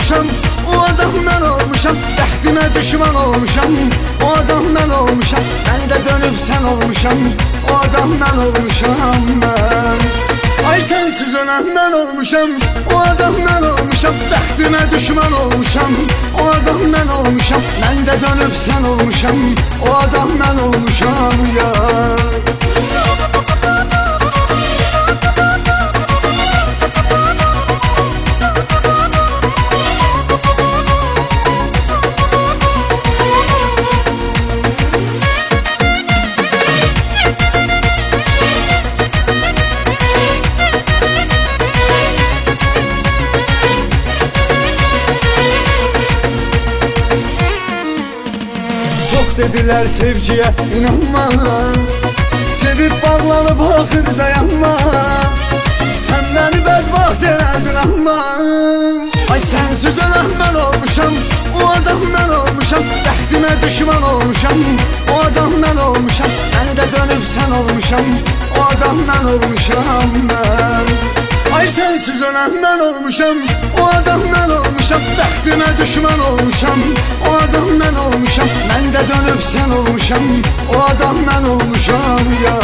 olmuşam, o adam mən olmuşam. Bəxtimə düşman olmuşam, o adam mən olmuşam. Mən də dönüb sən olmuşam, o adam mən olmuşam mən. Ay sensiz ölen mən olmuşam, o adam mən olmuşam. Bəxtimə düşman olmuşam, o adam mən olmuşam. Mən də dönüb sən olmuşam, o adam mən olmuşam ya. Çok dediler sevgiye inanma, sevip bağlanıp ahır dayanma. Sen beni bedbaht edin ama. Ay sensiz ölen ben olmuşam, o adam ben olmuşam. Bəxtimə düşman olmuşam, o adam ben olmuşam. Ben de dönüp sen olmuşam, o adam ben olmuşam ben. Ay sensiz ölen ben olmuşam, o adam ben olmuşam. Bəxtimə düşman olmuşam, o adam ben olmuşam. Ben de dönüp sen olmuşam, o adam ben olmuşam ya.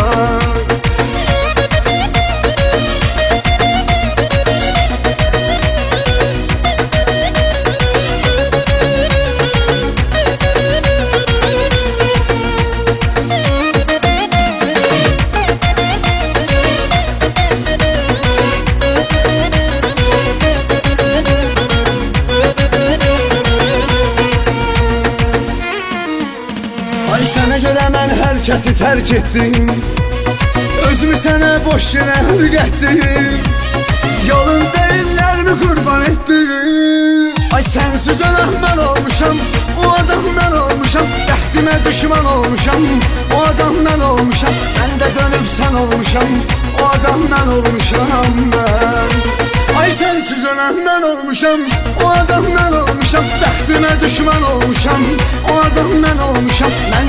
Ay sənə görə mən hər kəsi tərk etdim, özümü sənə boş yerə hürgətdim. Yolun deyillərimi qurban etdim. Ay sənsiz ölən mən olmuşam, o adam mən olmuşam. Bəxtimə düşman olmuşam, o adam mən olmuşam. Mən də dönüb sən olmuşam, o adam mən olmuşam mən. Ay sensiz ölen ben olmuşam, o adam ben olmuşam. Bəxtimə düşman olmuşam, o adam ben olmuşam. Ben de dönüp sen olmuşam, o adam ben olmuşam ya.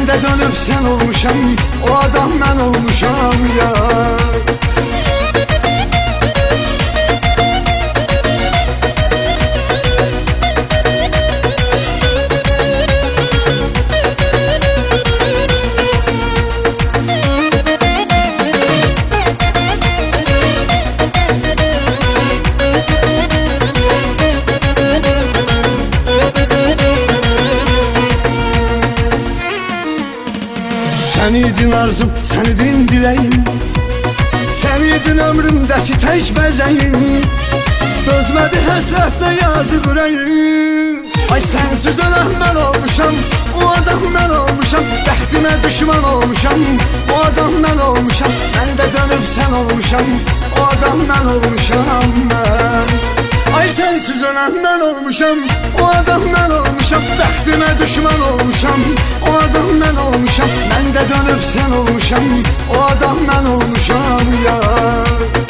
Sen idin arzum, sen idin dileğim. Sen idin ömrümdeki tek bezeyim. Dözmedi həsrətlə yazıq ürəyim. Ay sensiz ölen ben olmuşam, o adam ben olmuşam. Bəxtimə düşman olmuşam, o adam ben olmuşam. Ben de dönüp sen olmuşam, o adam ben olmuşam ben. Ay sensiz ölen ben olmuşam, o adam ben olmuşam. Bəxtimə düşman olmuşam, o adam ben olmuşam. Ben de dönüp sen olmuşam, o adam ben olmuşam ya.